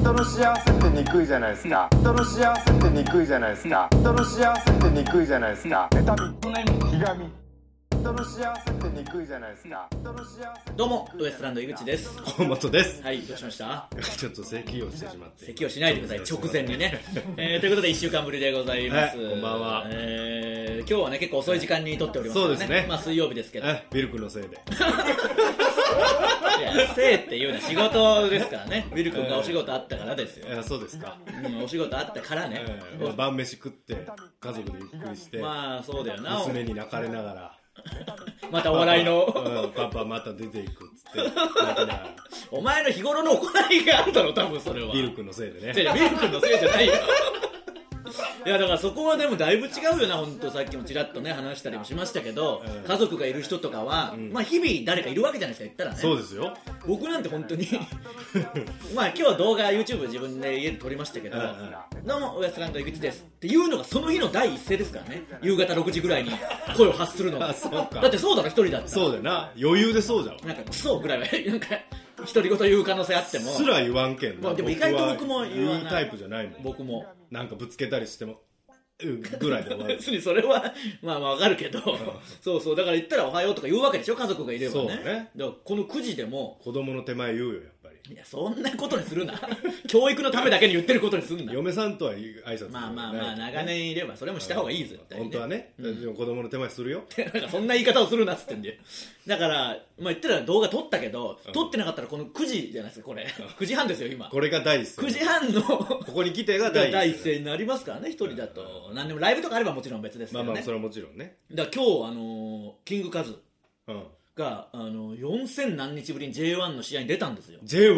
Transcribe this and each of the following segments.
人の幸せってにくいじゃないですか。人の幸せってにくいじゃないですか。人の幸せってにくいじゃないですか。妬み、ひがみ、人の幸せってにくいじゃないですか。人の幸せ。 どうもウエストランド井口です。 河本です。 はい、どうしました？ ちょっと咳をしてしまって。 咳をしないでください、直前にね。ということで1週間ぶりでございます。 こんばんは。 今日はね結構遅い時間に撮っておりますからね。 そうですね。 まあ水曜日ですけど。 ビル君のせいで。 いや、せいっていうのは仕事ですからね。ビル君がお仕事あったからですよ。 そうですか。 お仕事あったからね。 晩飯食って家族でゆっくりして。 まあそうだよな。 娘に泣かれながら。 またお笑いのパパまた出ていくっつってお前の日頃の行いがあったの多分それはビル君のせいでね。 ビル君のせいじゃないよ。いやだからそこはでもだいぶ違うよな。本当さっきもちらっとね話したりもしましたけど、家族がいる人とかは、まあ日々誰かいるわけじゃないですか、言ったらね。 そうですよ。 僕なんて本当にまあ今日は動画 YouTube 自分で家で撮りましたけど、どうもウエストランド井口ですっていうのがその日の第一声ですからね。夕方6時ぐらいに声を発するのがそうか。 だってそうだろ、一人だったら。 そうだよな、余裕でそうじゃん。 なんかクソぐらいはなんか独り言言う可能性あってもすら言わんけんな。 まあ、でも意外と僕も言わない。 言うタイプじゃないもん。 僕もなんかぶつけたりしてもぐらいで終わる。 別にそれはまあわかるけど、そうそう、だから言ったらおはようとか言うわけでしょ、家族がいればね。 そうね。 だからこの9時でも子供の手前言うよ、やっぱり。 いやそんなことにするな。教育のためだけに言ってることにすんな。 嫁さんとは挨拶する。 まあまあまあ長年いればそれもした方がいい絶対ね。 本当はね、でも子供の手前するよ。 なんかそんな言い方をするなっつってんで。だからまあ言ったら動画撮ったけど、撮ってなかったらこの9時じゃないですか、これ9時半ですよ今。 これが第一声。 9時半のここに来てが第一声になりますからね。一人だと何でもライブとかあればもちろん別ですけどね。 まあまあそれはもちろんね。 だから今日キングカズが4000何日ぶりに J1 の試合に出たんですよ。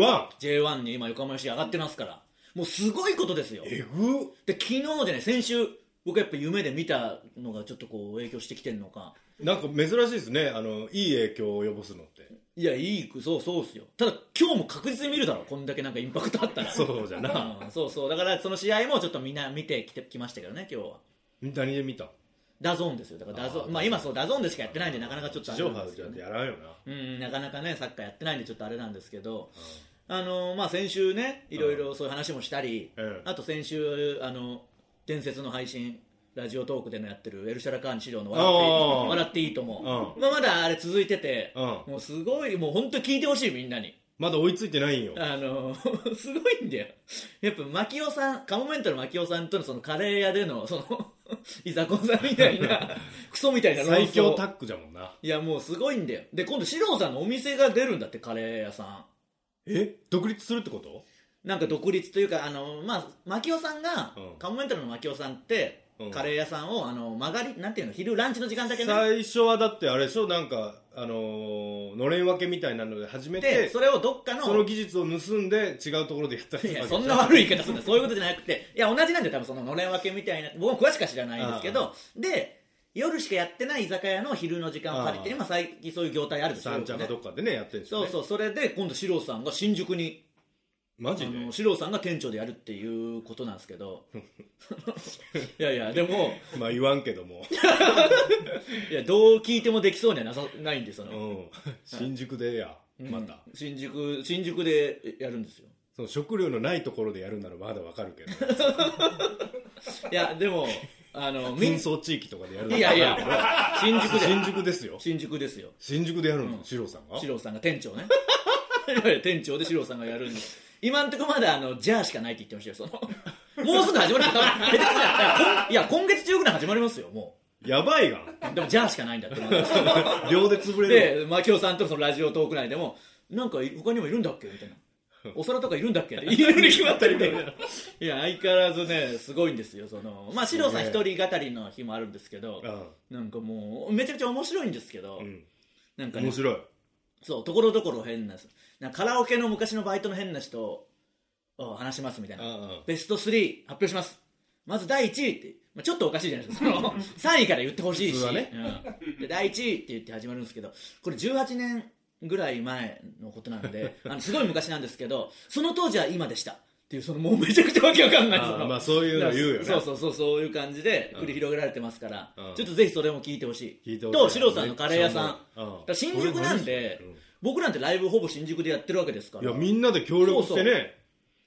J1 に今横浜市上がってますから、もうすごいことですよ。 えぐで昨日でね、先週僕やっぱ夢で見たのがちょっとこう影響してきてるのか、 なんか珍しいですね、いい影響を及ぼすのって。 いやいい、そうっすよ。ただ今日も確実に見るだろ、こんだけなんかインパクトあったら。 そうじゃな、 そうだからその試合もちょっとみんな見てきましたけどね。今日は何で見た？ ダゾーンですよ。だからダゾーン、まあ今そうダゾーンでしかやってないんでなかなかちょっと地上波じゃやらんよな。 なかなかねサッカーやってないんでちょっとあれなんですけど、まあ先週ねいろいろそういう話もしたり、あと先週伝説の配信ラジオトークでのやってるエルシャラカーニ資料の笑っていいとも、まあまだあれ続いてて、もうすごい、もう本当に聞いてほしい、みんなに。 まだ追いついてないんよ。 すごいんだよ。やっぱ牧雄さん、カモメンタル牧雄さんとのそのカレー屋でのそのいざこざみたいなクソみたいな最強タッグじゃもんな。 いやもうすごいんだよ。で今度四郎さんのお店が出るんだって、カレー屋さん。 独立するってこと？ なんか独立というかまあ牧雄さんが、カモメンタルの牧雄さんってカレー屋さんを曲がりなんていうの、昼ランチの時間だけね。 最初はだってあれでしょ、なんかのれん分けみたいなので始めて、 それをどっかのその技術を盗んで違うところでやったりするわけ。 いやそんな悪い言い方するんだ。そういうことじゃなくて、いや同じなんで多分そののれん分けみたいな、僕も詳しくは知らないんですけど、で夜しかやってない居酒屋の昼の時間を借りて、今最近そういう業態あるでしょ。 三茶かどっかでねやってるんですよね。 そうそれで今度四郎さんが新宿に、 マジで四郎さんが店長でやるっていうことなんですけどいやでもまあ言わんけどもいやどう聞いてもできそうにはないんで、 新宿でや、また新宿でやるんですよ。 その食料のないところでやるならまだわかるけどいやでも紛争地域とかでやる。 いや新宿ですよ。 新宿でやるの、四郎さんが店長ね店長で四郎さんがやるんです。今んとこまだじゃあしかないって言ってましたよ。もうすぐ始まる。いや今月中ぐらい始まりますよ。もうやばいがでもじゃあしかないんだって秒で潰れる。 で牧雄さんとそのラジオトーク内でもなんか他にもいるんだっけみたいな、お皿とかいるんだっけいるに決まったりみたいな。いや相変わらずねすごいんですよ。まあ四郎さん一人語りの日もあるんですけど、なんかもうめちゃくちゃ面白いんですけど、なんかね、 面白い。そうところどころ変なカラオケの昔のバイトの変な人を話しますみたいな、ベスト3発表します。まず第1位って、ちょっとおかしいじゃないですか。3位から言ってほしいし、 ね、 で第1位って言って始まるんですけど、これ18年ぐらい前のことなのですごい昔なんですけど、その当時は今でしたっていうもうめちゃくちゃわけわかんないまあそういうの言うよね。 そういう感じで繰り広げられてますから、ちょっとぜひそれも聞いてほしい。と四郎さんのカレー屋さん、新宿なんで、僕なんてライブほぼ新宿でやってるわけですから。 いやみんなで協力してね、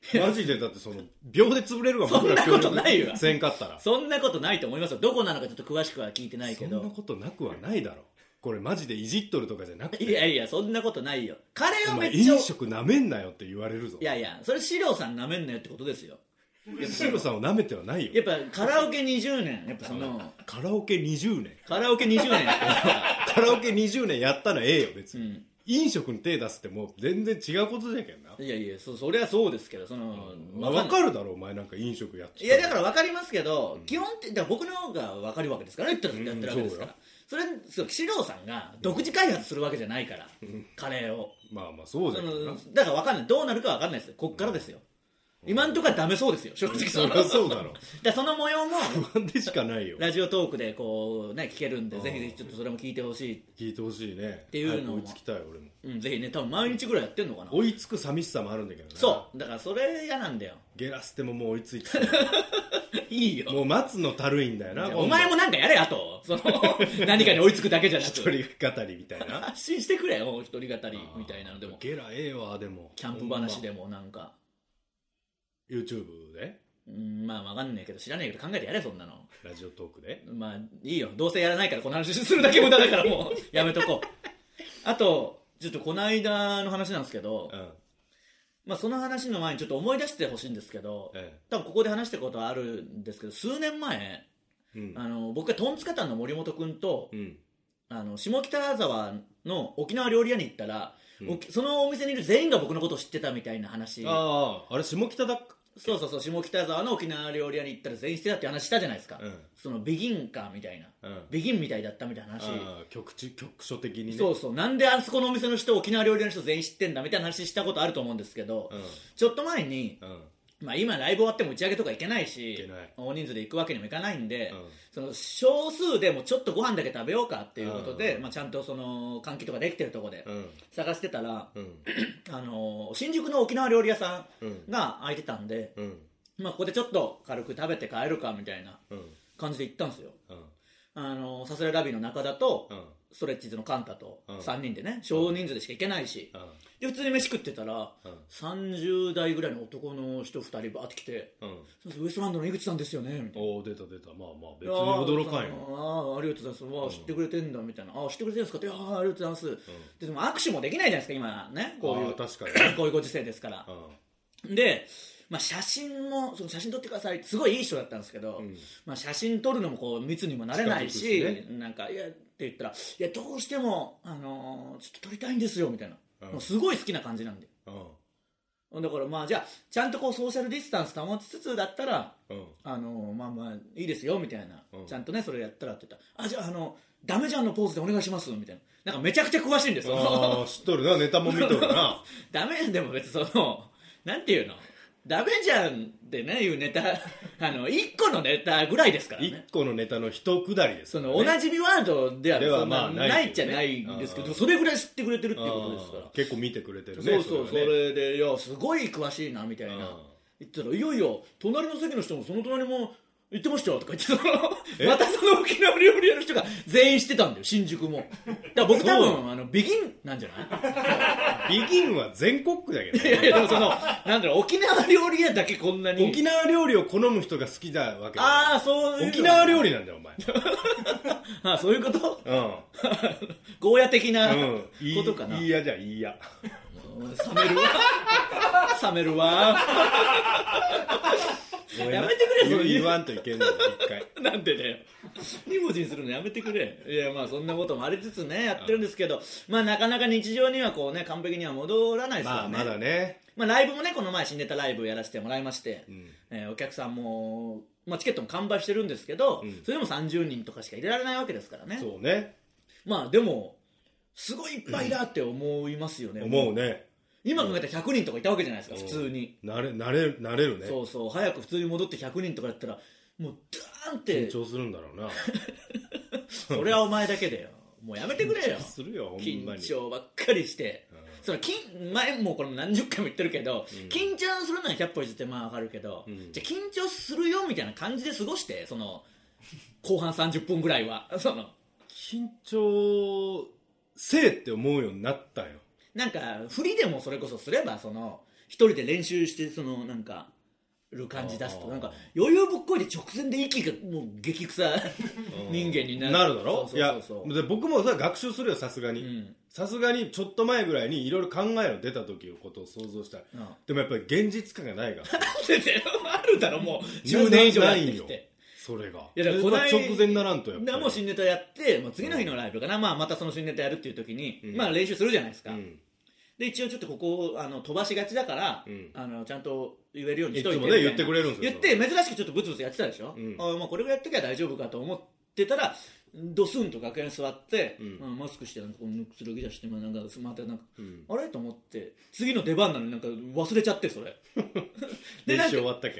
マジでだってその秒で潰れるわ。 そんなことないわ。 せんかったらそんなことないと思いますよ。どこなのかちょっと詳しくは聞いてないけど。 そんなことなくはないだろ。これマジでいじっとるとかじゃなくて。 いやいや、そんなことないよ。カレーはめっちゃ。 飲食なめんなよって言われるぞ。 いやいや、それ四郎さんなめんなよってことですよ。 シロさんをなめてはないよ。 やっぱカラオケ20年、やっぱそのカラオケ20年カラオケ20年カラオケ20年やったらええよ別に、飲食に手出すってもう全然違うことじゃけんな。 いやいや、それはそうですけど、その、 分かるだろお前なんか飲食やっていやだから分かりますけど、基本ってだから僕の方が分かるわけですからね、やってるわけですから、それ四郎さんが独自開発するわけじゃないから、カレーをまあまあそうだけどな。 だから分かんない、どうなるか分かんないですよ、こっからですよ。今んとこはダメそうですよ、正直。 そりゃそうだろ。 だその模様も不安でしかないよ。 ラジオトークでこうね聞けるんで、ぜひぜひちょっとそれも聞いてほしい。 聞いてほしいね。 っていうのも追いつきたい俺も。 ぜひね、多分毎日ぐらいやってんのかな。 追いつく寂しさもあるんだけどね。 そうだからそれ嫌なんだよ。 ゲラステももう追いついていいよ。 もう待つのたるいんだよな。 お前もなんかやれ、あとその何かに追いつくだけじゃなく一人語りみたいな発信してくれよ、一人語りみたいなのでも、 ゲラええわ。でもキャンプ話でもなんか YouTube でまあ分かんねえけど、知らねえけど考えてやれ、そんなの。 ラジオトークでまあいいよ、どうせやらないからこの話するだけ無駄だからもうやめとこう。あとちょっとこの間の話なんですけど、まあその話の前にちょっと思い出してほしいんですけど、多分ここで話したことはあるんですけど、数年前、僕がトンツカタンの森本君と、下北沢の沖縄料理屋に行ったら、そのお店にいる全員が僕のことを知ってたみたいな話。 あれ下北だっけ。 そう下北沢の沖縄料理屋に行ったら全員知ってたって話したじゃないですか、そのビギンかみたいな、ビギンみたいだったみたいな話。 局所的にね。 そうなんであそこのお店の人、沖縄料理屋の人全員知ってんだみたいな話したことあると思うんですけど、ちょっと前に、まあ、今ライブ終わっても打ち上げとか行けないし、大人数で行くわけにもいかないんで、その少数でもちょっとご飯だけ食べようかっていうことで、ちゃんとその換気とかできてるところで探してたら、新宿の沖縄料理屋さんが開いてたんで、ここでちょっと軽く食べて帰るかみたいな感じで行ったんですよ。さすらいラビーの中田と、ストレッチーズのカンタと3人でね、少人数でしか行けないし、で普通に飯食ってたら、30代ぐらいの男の人2人バーって来て、ウエストランドの井口さんですよねみたいな。 おお、出たまあ別に驚かんよ。ありがとうございます、知ってくれてんだみたいな。知ってくれてるんですかって、ありがとうございます。でも握手もできないじゃないですか今ね、こういう確かにこういうご時世ですから。で写真も写真撮ってくださいってすごいいい人だったんですけど、写真撮るのもこう密にもなれないし、なんかいやって言ったら、いやどうしてもちょっと撮りたいんですよみたいな、もうすごい好きな感じなんで、だからじゃあちゃんとこうソーシャルディスタンス保ちつつだったら、いいですよみたいな、ちゃんとねそれやったらって言ったら、じゃあダメじゃんのポーズでお願いしますみたいな。なんかめちゃくちゃ詳しいんですよ。 知っとるな、ネタも見とるな。 ダメでも別になんていうの、ダメじゃんってねいうネタ1個のネタぐらいですからね。 1個のネタの一くだりですからね。 おなじみワードではそんなないないっちゃないんですけど、それぐらい知ってくれてるっていうことですから。 結構見てくれてるね。 それでいやすごい詳しいなみたいな言ったら、いやいや隣の席の人もその隣も言ってましたよとか言ってまたその沖縄料理屋の人が全員知ってたんだよ、新宿も。だから僕多分ビギンなんじゃないビギンは全国区だけど、 いやでもなんだろう、沖縄料理屋だけこんなに沖縄料理を好む人が好きだわけだ。 そういう沖縄料理なんだよお前。 そういうこと。ゴーヤ的なことかな。 いいやじゃあいいや。 冷めるわ。やめてくれ、 言わんといけんの一回。 なんでだよ、2文字にするのやめてくれ。いやそんなこともありつつねやってるんですけど、なかなか日常にはこうね完璧には戻らないですからね。 まだね。 ライブもねこの前新ネタライブやらせてもらいまして、お客さんもチケットも完売してるんですけど、それでも30人とかしか入れられないわけですからね。 そうね。 でもすごいいっぱいだって思いますよね。 思うね。 今考えたら100人とかいたわけじゃないですか、普通に。 なれるね。 そう早く普通に戻って100人とかやったらもうダーンって緊張するんだろうな。 それはお前だけだよ、もうやめてくれよ。 緊張するよほんまに。 緊張ばっかりして、前もこれも何十回も言ってるけど、緊張するのは100歩譲ってわかるけど、じゃあ緊張するよみたいな感じで過ごして、後半30分ぐらいは緊張せえって思うようになったよ。 なんか振りでもそれこそすれば一人で練習してそのなんかる感じ出すとなんか余裕ぶっこいて直前で息がもう激臭人間になるだろ。 そうそうそうそう。 いやで僕もさ学習するよ、さすがに、さすがにちょっと前ぐらいにいろいろ考えの出た時のことを想像したい、でもやっぱり現実感がないからあるだろ、もう10年以上やってきて。 それがいやだからこの間直前にならんとやっぱりもう新ネタやって、もう次の日のライブかな、まあ、またその新ネタやるっていう時に、まあ練習するじゃないですか、で一応ちょっとここを飛ばしがちだから、ちゃんと言えるようにしといていつもね言ってくれるんですよ。 言って珍しくちょっとブツブツやってたでしょ、まあ、これぐらいやっときゃ大丈夫かと思ってたらドスンと楽屋に座って、マスクしてなんかこうくつろぎ出してなんかまたなんか、あれと思って次の出番なのになんか忘れちゃってそれ練習終わったっけ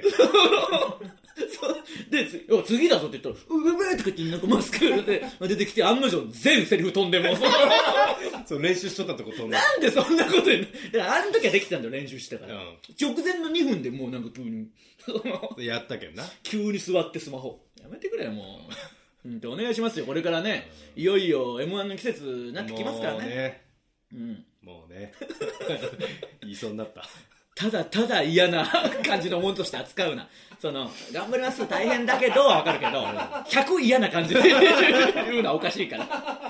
で次だぞって言ったらうべべとか言ってなんかマスクで出てきて案の定全セリフ飛んでもうそう練習しとったとこ飛んでなんでそんなことにあの時はできてたんだよ練習してたから、直前の2分でもうなんか急にやったけんな、 急に座ってスマホやめてくれよもうお願いしますよ。これからねいよいよ M1 の季節になってきますからね。 もうね言いそうになった。 ただただ嫌な感じのものとして扱うな。その頑張ります大変だけどは分かるけど100嫌な感じで言うのはおかしいから。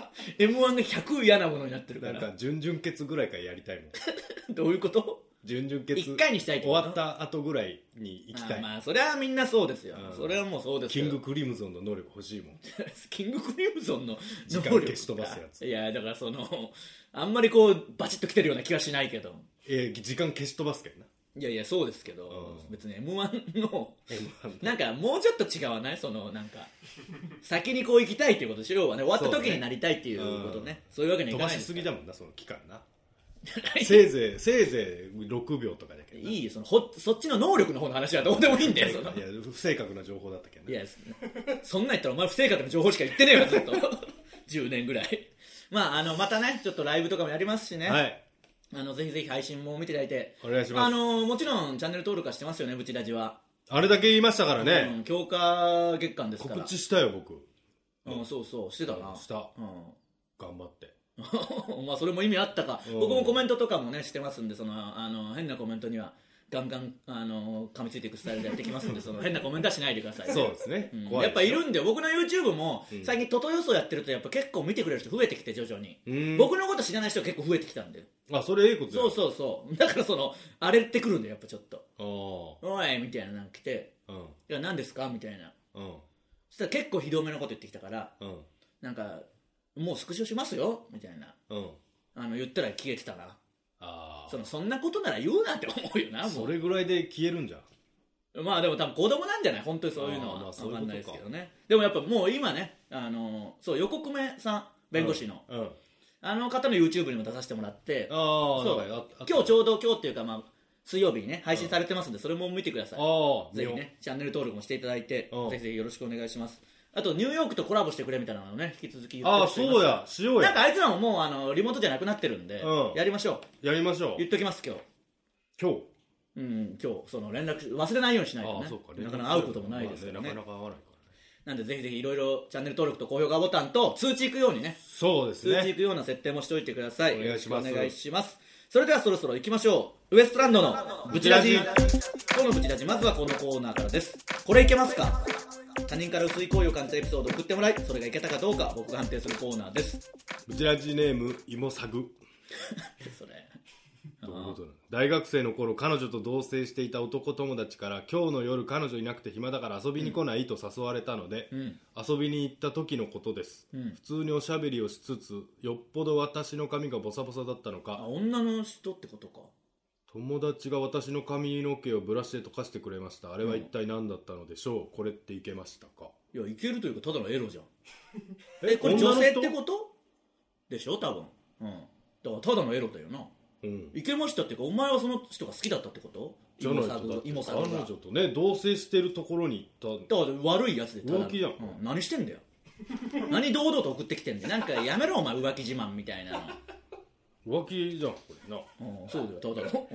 M1 が100嫌なものになってるから。 なんか準々決ぐらいからやりたいもんどういうこと？ 準々決 1回にしたいってこと終わった後ぐらいに行きたい。 まあそれはみんなそうですよ、それはもうそうですよ。 キングクリムゾンの能力欲しいもんキングクリムゾンの時間消し飛ばすやつ。 いやだからそのあんまりこうバチッときてるような気はしないけど、 時間消し飛ばすけどな。 いやいやそうですけど、別に M1 のなんかもうちょっと違わない？そのなんか先にこう行きたいっていうことでしょ。要はね終わった時になりたいっていうことね。そういうわけにはいかないですから。 飛ばしすぎだもんなその期間なせいぜい6秒とかだけど。 いいよそっちの能力の方の話はどうでもいいんだよ。そのいや不正確な情報だったけど、 いやそんなん言ったらお前不正確な情報しか言ってねえよずっと10年ぐらい。まあまたねちょっとライブとかもやりますしね、はい、ぜひぜひ配信も見ていただいてお願いします。 もちろんチャンネル登録はしてますよね、ブチラジは。 あれだけ言いましたからね、 強化月間ですから告知したよ僕。 そうそうしてたな、 した、頑張ってまあそれも意味あったか。僕もコメントとかもねしてますんで、その変なコメントにはガンガン噛みついていくスタイルでやってきますんでその変なコメントはしないでくださいね。 そうですね、 やっぱいるんで僕の YouTube も最近トト予想やってるとやっぱ結構見てくれる人増えてきて徐々に、僕のこと知らない人が結構増えてきたんで。 あ、それいいことだよ。 そうだからその荒れてくるんでやっぱちょっとおいみたいなの来て、いや何ですかみたいな、そしたら結構ひどめのこと言ってきたから、なんかもうスクショしますよみたいな、言ったら消えてたな。そんなことなら言うなって思うよな。もうそれぐらいで消えるんじゃん。 まあでも多分子供なんじゃない本当にそういうのは分かんないですけどね。でもやっぱもう今ねそう横粂さん弁護士の、あの方の YouTube にも出させてもらって、今日ちょうど今日っていうかまあ水曜日にね配信されてますんでそれも見てください。ぜひねチャンネル登録もしていただいてぜひぜひよろしくお願いします。あとニューヨークとコラボしてくれみたいなのをね引き続き言ってます。 そうやしようや。 なんかあいつらももうリモートじゃなくなってるんで、やりましょう言っときます今日その連絡忘れないようにしないとね。なかなか会うこともないですからね。なかなか会わないからね。なんでぜひぜひいろいろチャンネル登録と高評価ボタンと通知いくようにね。 そうですね、 通知いくような設定もしておいてください。 お願いします。 お願いします。それではそろそろ行きましょう。ウエストランドのブチラジ。今日のブチラジまずはこのコーナーからです。これいけますか。他人から薄い恋を感じたエピソードを送ってもらいそれがいけたかどうか僕が判定するコーナーです。 ブチラジネームイモサグそれどういうことなの。大学生の頃彼女と同棲していた男友達から今日の夜彼女いなくて暇だから遊びに来ないと誘われたので、遊びに行った時のことです、普通におしゃべりをしつつよっぽど私の髪がボサボサだったのか。 女の人ってことか。 友達が私の髪の毛をブラシで溶かしてくれました。あれは一体何だったのでしょう、これっていけましたか。 いやいけるというかただのエロじゃんこれ女性ってことでしょ多分、だからただのエロだよな。いけましたっていうかお前はその人が好きだったってこと。 じゃないとだって彼女とね同棲してるところに行った。 だから悪いやつで浮気じゃん、 何してんだよ何堂々と送ってきてんだよ。なんかやめろお前浮気自慢みたいなの。 浮気じゃんこれな。 そうだよただの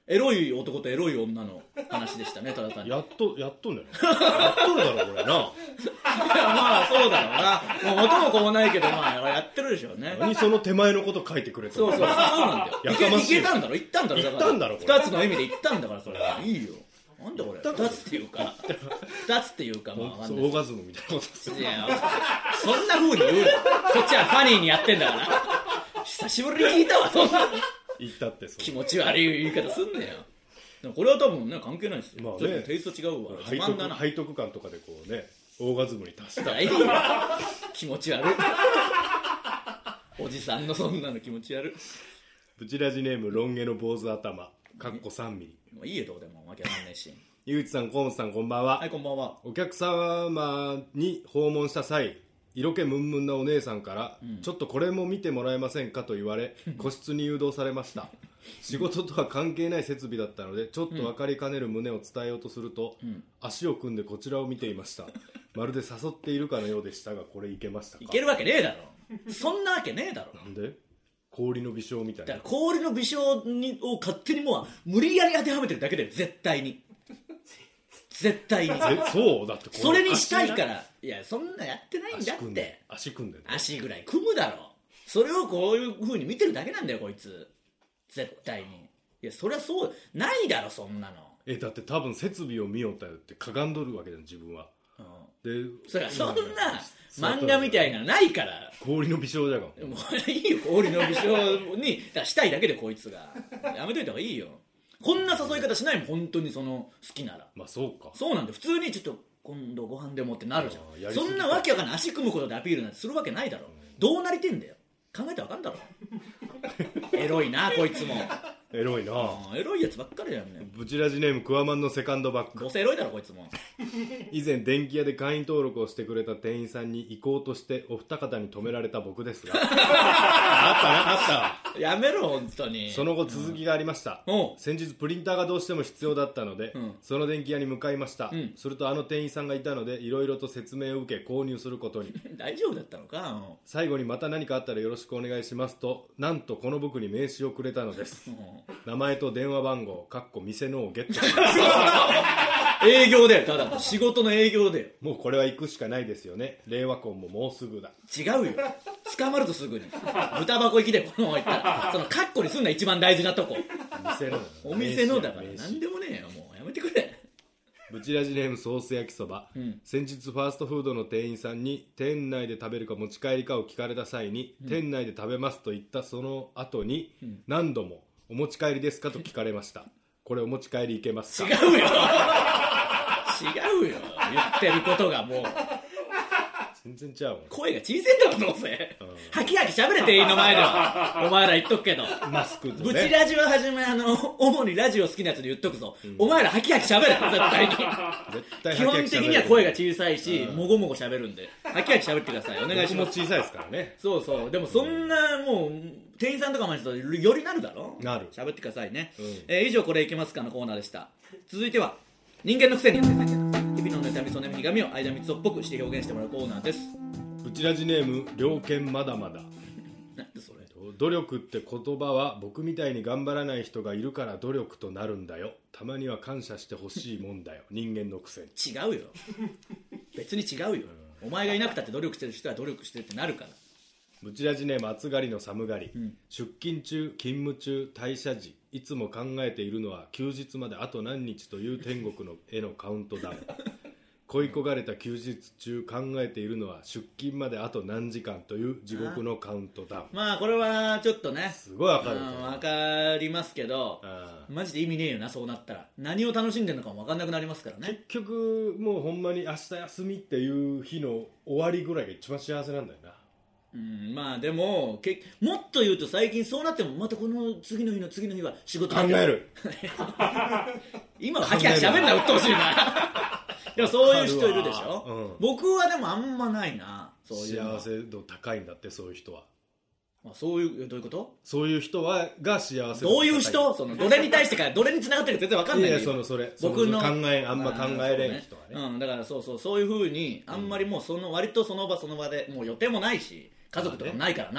エロい男とエロい女の話でしたね、ただ単に。 やっとんじゃないやっとるだろこれな。 いやまあそうだろうな。もう元も子もないけどまあやってるでしょうね。 何その手前のこと書いてくれたの。 そうなんだよ。 やかましい。 いけたんだろ、言ったんだろ、 言ったんだろ、 2つの意味で言ったんだから、それいいよ。なんだこれ2つっていうかまあオーガズムみたいなこといやそんな風に言うの。こっちはファニーにやってんだから久しぶりに聞いたわ、そんな言ったって気持ち悪い言い方すんねよ。でもこれは多分ね関係ないですよ、 まあね、 ちょっとテイスト違うわ。自慢だな。 背徳感とかでこうねオーガズムに達したいいよ気持ち悪いおじさんのそんなの気持ち悪い。 ブチラジネームロン毛の坊主頭かっこ3ミリ。 もういいよどうでもわけわかんないし。 井口さん河本さんこんばんは。 はい、こんばんは。 お客様に訪問した際色気ムンムンなお姉さんから、ちょっとこれも見てもらえませんかと言われ個室に誘導されました仕事とは関係ない設備だったのでちょっと分かりかねる旨を伝えようとすると、足を組んでこちらを見ていました。まるで誘っているかのようでしたが、これいけましたか。 いけるわけねえだろそんなわけねえだろ。 なんで氷の微笑みたいな。 だから氷の微笑にを勝手にもう無理やり当てはめてるだけで絶対にそうだってそれにしたいから。いやそんなやってないんだって。 足組んで足ぐらい組むだろ。それをこういう風に見てるだけなんだよこいつ絶対に。いやそりゃそうないだろそんなの。 だって多分設備を見ようたよってかがんどるわけだよ自分は、でそんな漫画みたいなのないから。 氷の微笑じゃがもういいよ氷の微笑にしたいだけでこいつがやめといた方がいいよ。こんな誘い方しないもん本当にその好きなら。 まあそうか。 そうなんで普通にちょっと今度ご飯でもってなるじゃん。そんなわけわかんない足組むことでアピールなんてするわけないだろ。どうなりてんだよ考えたらわかんだろエロいなこいつも。 エロいな。 エロいやつばっかりやんね。 ブチラジネームクワマンのセカンドバッグ。 どうせエロいだろこいつも以前電気屋で会員登録をしてくれた店員さんに行こうとしてお二方に止められた僕ですがあったやめろ本当に。 その後続きがありました、先日プリンターがどうしても必要だったので、その電気屋に向かいました、するとあの店員さんがいたのでいろいろと説明を受け購入することに大丈夫だったのか。 最後にまた何かあったらよろしくお願いしますとなんとこの僕に名刺をくれたのです名前と電話番号店のをゲットしました営業でただ仕事の営業で。 もうこれは行くしかないですよね。令和婚ももうすぐだ。 違うよ捕まるとすぐに豚箱行きでこのまま行ったらそのカッコにすんな一番大事なとこお店のだから何でもねえよもうやめてくれ。 ブチラジネームソース焼きそば、先日ファーストフードの店員さんに店内で食べるか持ち帰りかを聞かれた際に、店内で食べますと言ったその後に、何度もお持ち帰りですかと聞かれました。これお持ち帰りいけますか。 違うよ言ってることがもう全然ちゃうわ。 声が小さいんだろどうせ、ハキハキ喋れ店員の前ではお前ら言っとくけどマスクとねブチラジははじめ主にラジオ好きなやつで言っとくぞ、お前らハキハキ喋れ絶対に基本的には声が小さいし、もごもご喋るんでハキハキ喋ってくださいお願いします。 僕も小さいですからね。 そうでもそんなもう店員さんとかまでとよりなるだろ。 なる。 喋ってくださいね、以上これいけますかのコーナーでした。続いては人間のくせに日々の妬みそねみひがみを間三つをっぽくして表現してもらうコーナーです。 ブチラジネーム猟犬まだまだ。 なんでそれ。 努力って言葉は僕みたいに頑張らない人がいるから努力となるんだよ。たまには感謝してほしいもんだよ人間のくせに。 違うよ別に違うよ、お前がいなくたって努力してる人は努力してるってなるから。 ブチラジネーム暑がりの寒がり、出勤中勤務中退社時いつも考えているのは休日まであと何日という天国の絵のカウントダウン恋焦がれた休日中考えているのは出勤まであと何時間という地獄のカウントダウン。 まあこれはちょっとねすごいわかる。 わかりますけどマジで意味ねえよな。そうなったら何を楽しんでるのかも分かんなくなりますからね。 結局もうほんまに明日休みっていう日の終わりぐらいが一番幸せなんだよな。 まあでももっと言うと最近そうなってもまたこの次の日の次の日は仕事考える今はハキハキ喋んなうっとうしいなでもそういう人いるでしょ、僕はでもあんまないな。そういう幸せ度高いんだってそういう人は。 そういうどういうこと？ そういう人はが幸せどういう人？そのどれに対してかどれに繋がってるか全然分かんない。 いやそれ僕のあんま考えれん人はね。 だからそういう風にあんまりもう割とその場その場でもう予定もないし家族とかもないからな、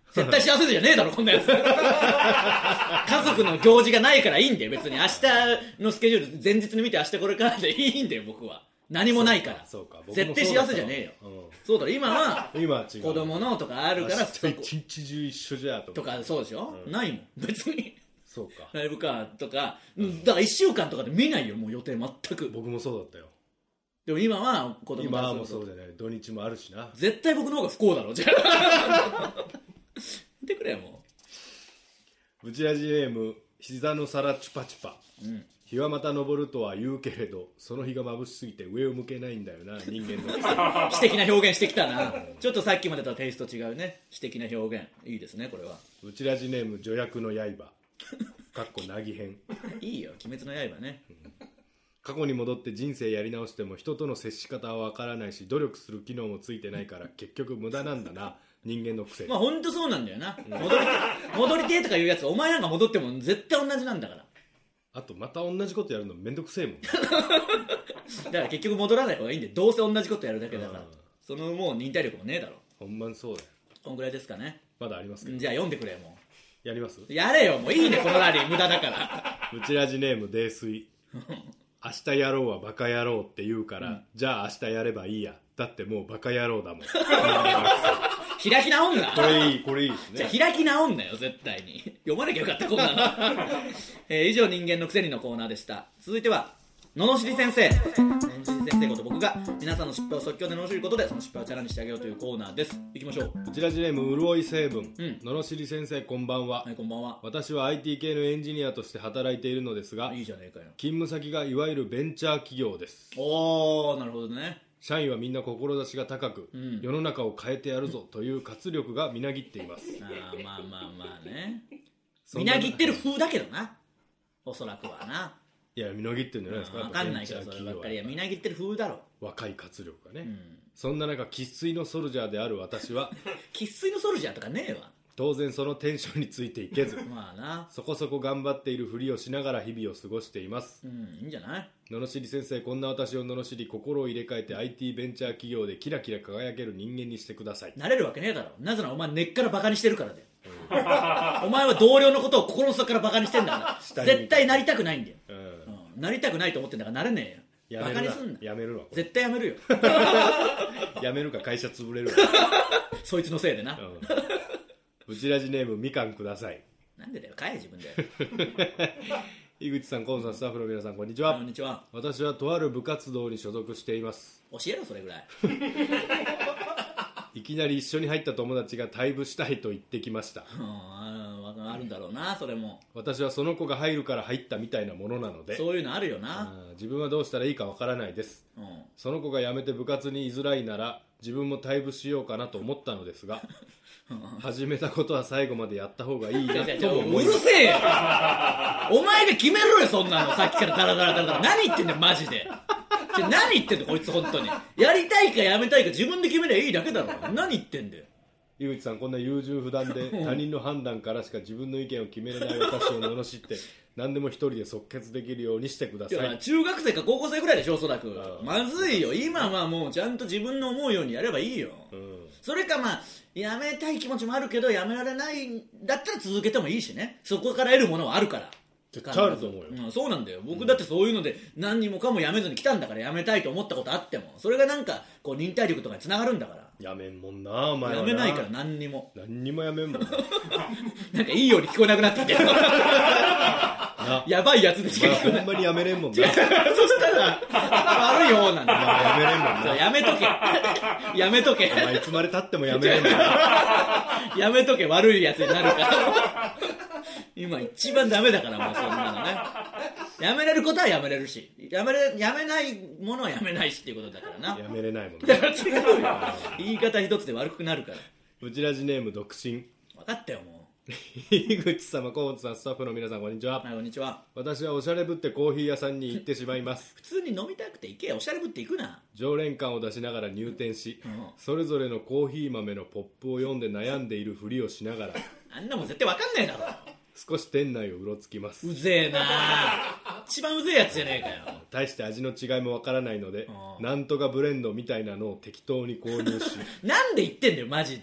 絶対幸せじゃねえだろこんなやつ家族の行事がないからいいんだよ別に。明日のスケジュール前日に見て明日これからでいいんだよ僕は。何もないから絶対幸せじゃねえよ、そうだろ今は子供のとかあるから明日一日中一緒じゃとかそうでしょ、ないもん別に。 そうかライブかとか、だから1週間とかで見ないよもう予定全く。 僕もそうだったよ。 でも今は子供今はもうそうじゃない、土日もあるしな。 絶対僕の方が不幸だろじゃあ見てくれよもう。ブチラジネーム膝の皿チュパチュパ、日はまた昇るとは言うけれどその日が眩しすぎて上を向けないんだよな人間の詩的な表現してきたなちょっとさっきまでとはテイスト違うね詩的な表現いいですねこれは。 ブチラジネーム助役の刃かっこなぎ編いいよ鬼滅の刃ね、 過去に戻って人生やり直しても人との接し方はわからないし努力する機能もついてないから結局無駄なんだな人間の癖。 まあ本当そうなんだよな、戻りてーとかいうやつお前なんか戻っても絶対同じなんだから。 あとまた同じことやるのめんどくせえもんだから結局戻らない方がいいんでどうせ同じことやるだけだから、そのもう忍耐力もねえだろ。 ほんまにそうだよ。 こんぐらいですかね。 まだありますけど。 じゃあ読んでくれもうやります。 やれよもういいねこのラリー無駄だからブチラジネーム泥酔明日やろうはバカ野郎って言うから、じゃあ明日やればいいやだってもうバカ野郎だもん開き直んなこれいいですね。 じゃあ開き直んなよ絶対に読まなきゃよかったこんなの以上人間のくせにのコーナーでした。続いては罵り先生こと僕が皆さんの失敗を即興で罵ることでその失敗をチャラにしてあげようというコーナーです。いきましょう。 ブチラジネームうるおい成分、罵り先生こんばんは、 はい、こんばんは。 私は IT 系のエンジニアとして働いているのですが、 いいじゃねえかよ。 勤務先がいわゆるベンチャー企業です。 おーなるほどね。 社員はみんな志が高く、世の中を変えてやるぞという活力がみなぎっています。 まあねみなぎってる風だけどなおそらくはな。 いやみなぎってるんじゃないですか。 分かんないけどそればっかり。いやみなぎってる風だろ若い活力がね、そんな中生粋のソルジャーである私は生粋のソルジャーとかねえわ。 当然そのテンションについていけずまあなそこそこ頑張っているふりをしながら日々を過ごしています。 いいんじゃない。 罵り先生こんな私を罵り心を入れ替えて IT ベンチャー企業でキラキラ輝ける人間にしてください。 なれるわけねえだろ。なぜならお前根っからバカにしてるからだよお前は同僚のことを心の底からバカにしてんだから絶対なりたくないんだよ、なりたくないと思ってんだからなれねえよ。バカにすんな。 やめるわ。 絶対やめるよやめるか会社潰れるわそいつのせいでな、 ブチラジネームみかんください。 なんでだよ買え自分で井口さん、河野さん、スタッフの皆さんこんにちは。 こんにちは。 私はとある部活動に所属しています。 教えろそれぐらいいきなり一緒に入った友達が退部したいと言ってきました。 あるんだろうなそれも。 私はその子が入るから入ったみたいなものなのでそういうのあるよな。 自分はどうしたらいいかわからないです、その子が辞めて部活に居づらいなら自分も退部しようかなと思ったのですが始めたことは最後までやった方がいいなとも思います。 うるせえよお前が決めろよそんなの。さっきからダラダラダラダラ何言ってんだよマジで何言ってんだこいつ本当に。やりたいかやめたいか自分で決めりゃいいだけだろ。何言ってんだよ。 井口さんこんな優柔不断で他人の判断からしか自分の意見を決めれない私を罵って何でも一人で即決できるようにしてください。 いや中学生か高校生ぐらいでしょおそらく。まずいよ今はもうちゃんと自分の思うようにやればいいよ、それかやめたい気持ちもあるけどやめられないんだったら続けてもいいしね。そこから得るものはあるから絶対あると思うよ、 そうなんだよ。僕だってそういうので何人もかもやめずに来たんだから。やめたいと思ったことあってもそれがなんかこう忍耐力とかにつながるんだから。 やめんもんなお前はな。 やめないから何にもやめんもんななんかいいように聞こえなくなってきてやばいやつでしかほんまにやめれんもんなそしたら悪い方なんだやめれんもんな。 やめとけやめとけお前いつまで経ってもやめれんもんなやめとけ悪いやつになるから今一番ダメだからもうそんなのね。やめれることはやめれるしやめないものはやめないしっていうことだからな。 やめれないもんだね。 から違うよ言い方一つで悪くなるから。 ブチラジネーム独身。 分かったよも井口様、河本さん、スタッフの皆さんこんにちは。 はいこんにちは。 私はおしゃれぶってコーヒー屋さんに行ってしまいます普通に飲みたくて行けよ。おしゃれぶって行くな。 常連感を出しながら入店し、それぞれのコーヒー豆のポップを読んで悩んでいるふりをしながらあんなもん絶対分かんないだろ少し店内をうろつきます。 うぜえな一番うぜえやつじゃねえかよ。 大して味の違いもわからないのでなんとかブレンドみたいなのを適当に購入しなんで言ってんだよマジで。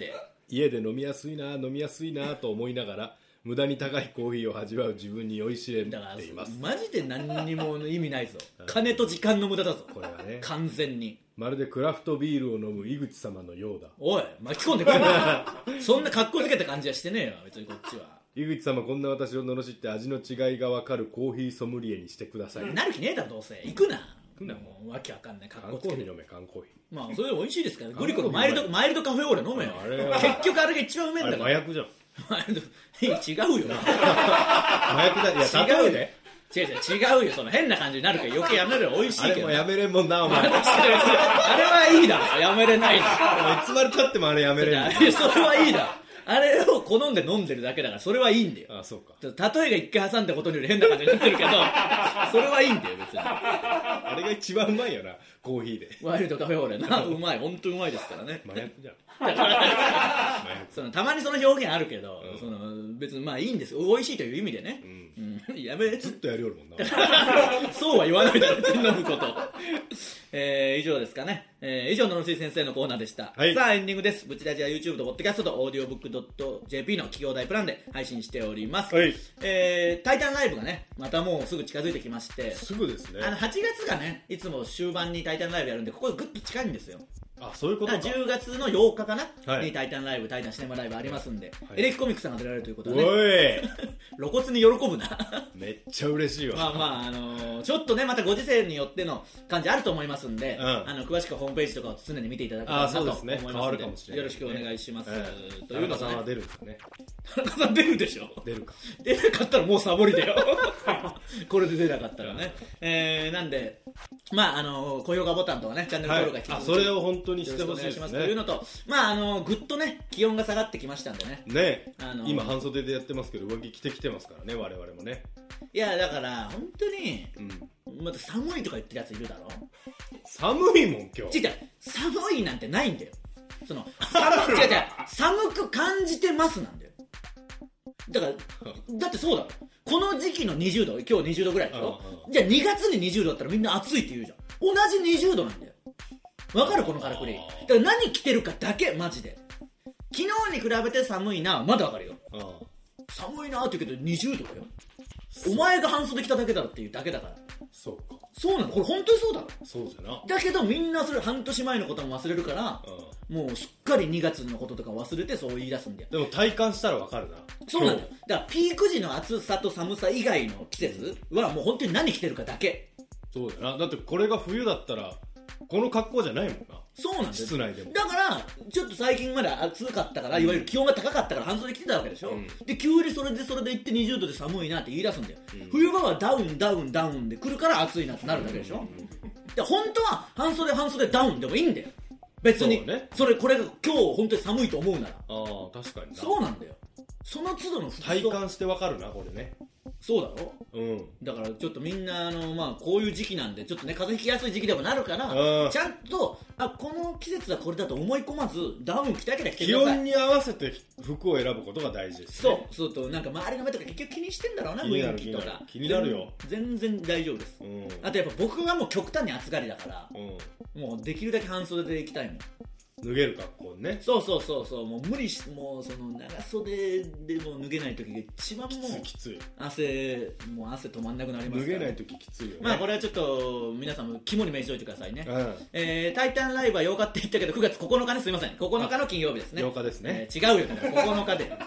家で飲みやすいなと思いながら無駄に高いコーヒーを味わう自分に酔いしれています。 マジで何にも意味ないぞ金と時間の無駄だぞこれはね、 完全に。 まるでクラフトビールを飲む井口様のようだ。 おい巻き込んでくれなそんな格好つけた感じはしてねえよ別にこっちは。 井口様、こんな私を罵って味の違いが分かるコーヒーソムリエにしてください。 なる気ねえだろどうせ。行くなもうわけわかんない格好つけて。 缶コーヒー飲め、缶コーヒー。 まあそれでも美味しいですからグリコのマイルドカフェオレ飲めよ。結局あれが一番うめえんだから。 あれ麻薬じゃん。 違うよ麻薬だ。いや違うね。違うよその変な感じになるから余計やめろよ。美味しいけど。 あれもやめれんもんなお前。 あれはいいだろやめれないだいつまでたってもあれやめれんの。 それはいいだろ。あれを好んで飲んでるだけだからそれはいいんだよ。 あ、そうか。 例えが一回挟んだことにより変な感じになってるけどそれはいいんだよ別に。 あれが一番うまいよなコーヒーで。 ワイルドカフェオレなうまい本当うまいですからね。 麻薬じゃん。 たまにその表現あるけど、その別にまあいいんですよ美味しいという意味でね、やめずっとやるよるもんなそうは言わないだろ別に飲むこと以上ですかね、以上ののしい先生のコーナーでした、 はい、 さあエンディングです。ブチラジは YouTube とポッドキャストと audiobook.jp の企業大プランで配信しております、はい、タイタンライブがねまたもうすぐ近づいてきまして、 すぐですね。 8月がねいつも終盤にタイタンライブやるんでここぐっと近いんですよ。 あ、そういうことか。 10月の8日かな、 はい、 にタイタンライブ、タイタンシネマライブありますんで、 はい、 エレキコミックさんが出られるということはね、 露骨に喜ぶなめっちゃ嬉しいわ。 ちょっとねまたご時世によっての感じあると思いますんで、詳しくはホームページとかを常に見ていただけたらなと思いますので、 変わるかもしれない、 よろしくお願いします、 というのさんは出るんですかね。 田中さん出るでしょ。 出るか。 出なかったらもうサボりだよこれで出なかったらね、なんでまあ高評価ボタンとかねチャンネル登録が必須、 それを本当にしてほしいですね。 というのと、まあぐっとね気温が下がってきましたんでね。 今半袖でやってますけど上着着てきてますからね我々もね。 いやだから本当に、また寒いとか言ってるやついるだろ。 寒いもん今日。 違う寒いなんてないんだよ。その寒く感じてますなんだよ。だってそうだろ。この時期の20度今日20度ぐらいでしょ。じゃあ2月に20度だったらみんな暑いって言うじゃん。同じ20度なんだよ。わかるこのからくり。だから何着てるかだけマジで。昨日に比べて寒いなまだわかるよ。寒いなって言うけど20度だよ。お前が半袖着ただけだろっていうだけだから。 そうか。 そうなのこれ本当にそうだろ。 そうじゃな。 だけどみんなそれ半年前のことも忘れるから、もうすっかり2月のこととか忘れてそう言い出すんだよ。 でも体感したらわかるな。 そうなんだよ。だからピーク時の暑さと寒さ以外の季節はもう本当に何着てるかだけ。 そうだな。だってこれが冬だったらこの格好じゃないもんな。 そうなんです室内でも。 だからちょっと最近まで暑かったから、いわゆる気温が高かったから半袖着てたわけでしょ、で急にそれで行って20度で寒いなって言い出すんだよ、冬場はダウンで来るから暑いなってなるだけでしょ、で本当は半袖ダウンでもいいんだよ別に。これが今日本当に寒いと思うなら。 確かにな。 そうなんだよ。その都度の服装体感してわかるなこれね。 そうだろ、だからちょっとみんなこういう時期なんでちょっとね風邪ひきやすい時期でもなるから、ちゃんとこの季節はこれだと思い込まずダウン着たければ着てください。 気温に合わせて服を選ぶことが大事ですね。そうとなんか周りの目とか結局気にしてんだろうな、雰囲気とか気になるよ。 全然大丈夫です、あとやっぱ僕はもう極端に暑がりだから、もうできるだけ半袖で行きたいもん。 脱げる格好ね。 そうもう無理してもうその長袖でも脱げない時が一番もうきつい。 汗止まんなくなりますから。 脱げない時きついよね。 これはちょっと皆さんも肝に銘じておいてくださいね。タイタンライブは8日って言ったけど9月9日ね、すいません、9日の金曜日ですね。 8日ですね。 違うよだから9日で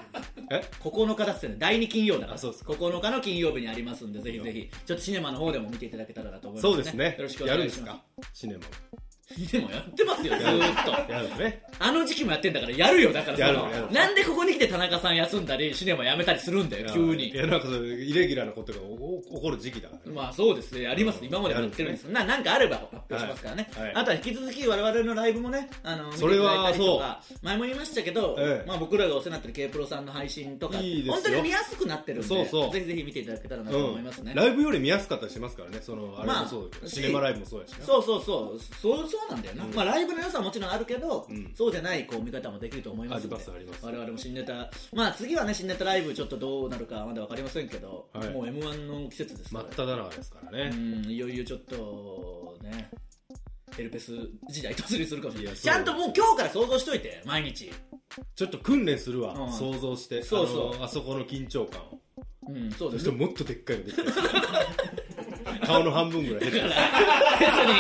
9日だってね、第2金曜だから。9日の金曜日にありますんで、ぜひぜひちょっとシネマの方でも見ていただけたらなと思いますね。 そうですね。 よろしくお願いします。 やるんですかシネマ。 でもやってますよずーっと。 やるね。 あの時期もやってんだからやるよ。だからなんでここに来て田中さん休んだりシネマやめたりするんだよ急に。 いやなんかイレギュラーなことが起こる時期だから。 そうですね、やります。今までもやってるんです。なんかあれば発表しますからね。あとは引き続き我々のライブもねそれはそう前も言いましたけど、僕らがお世話になってる K プロさんの配信とか本当に見やすくなってるんで、ぜひぜひ見ていただけたらなと思いますね。 ライブより見やすかったりしますからね。あれもそうシネマライブもそうやし。 そうなんだよな。ライブの良さはもちろんあるけど、そうじゃない見方もできると思いますので、我々も新ネタ、次はね新ネタライブちょっとどうなるかまだ分かりませんけど、もう M1 の季節ですから、 真っ只中ですからね。 いよいよちょっとヘルペス時代突入するかもしれない。ちゃんともう今日から想像しといて毎日。 ちょっと訓練するわ、 うん、 想像して。 そうそう、 あそこの緊張感を。 うん、そうです。 そしてもっとでっかいのできた顔の半分ぐらい減ってる。別に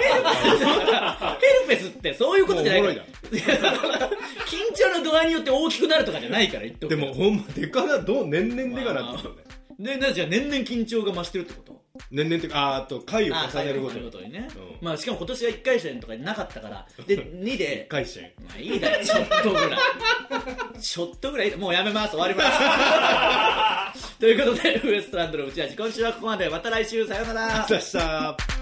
ヘルペスってそういうことじゃないから。緊張の度合いによって大きくなるとかじゃないから言っとく。 でもほんまでかな、年々でかなってくるね。 で、なじゃあ年々緊張が増してるってこと？ 年々ってあと回を重ねるごとにね、うん、まあしかも今年は1回戦とかなかったからで2で 1回戦、 まあいいだろ、ちょっとぐらいちょっとぐらい、もうやめます、終わりますということでウエストランドのうち味、今週はここまで、また来週、さようなら。 さよなら。